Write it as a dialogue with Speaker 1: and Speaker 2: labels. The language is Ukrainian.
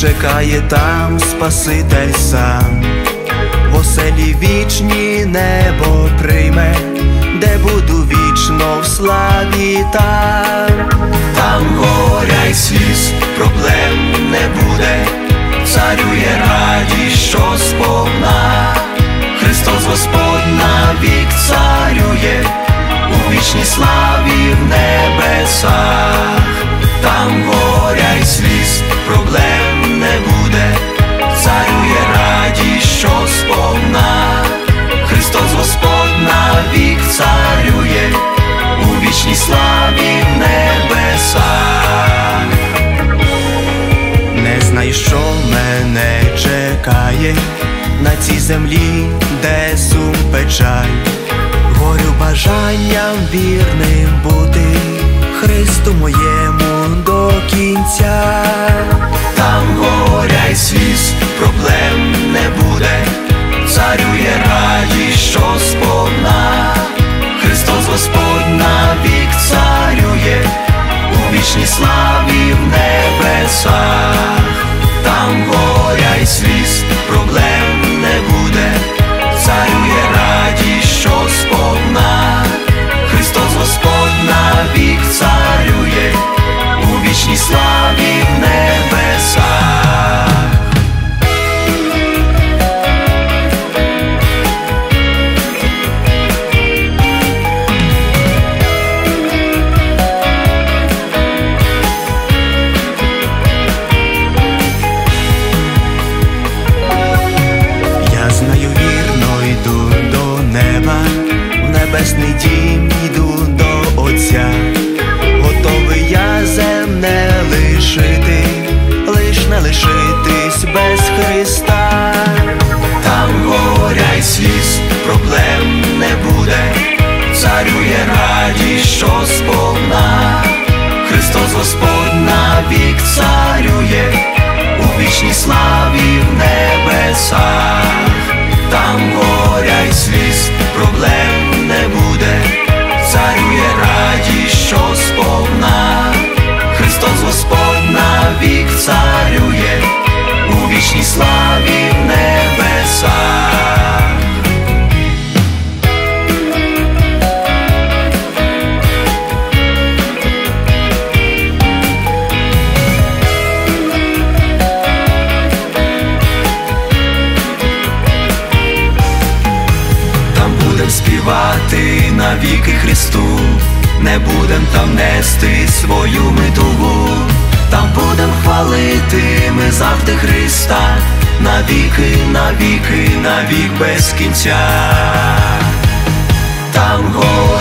Speaker 1: чекає там Спаситель сам, в оселі вічні небо прийме, де буду вічно в славі там. Там горя й сліз, проблем не буде, царює радість, що сповна. Христос Господь навік царює, у вічній славі в небесах. Там горя й сліз, проблем не буде, царює радість, що сповна. Христос Господь навік царює, у вічній славі в небесах. Не знаю, що мене чекає на цій землі, де сум печаль. Горю бажанням вірним бути Христу моєму до кінця. Там горя й сліз, проблем не буде, царює радість, що сповна. Христос Господь навік царює, у вічній славі в небесах. Там горя й сліз, проблем не буде, царює радість, що сповна. Христос Господь навік царює, у вічній славі в небесах. Небесний дім йду до Отця, готовий я земне лишити, лиш не лишитись без Христа. Там горя й сліз, проблем не буде, царює радість, що сповна. Христос Господь навік царює, у вічній славі в небесах. Там горя й сліз, проблем не буде, царює радість, що сповна. Христос Господь навік царює, у вічній славі в небесах. Співати навіки Христу, не будем там нести свою митугу. Там будем хвалити ми завжди Христа, навіки, навіки, навік без кінця. Там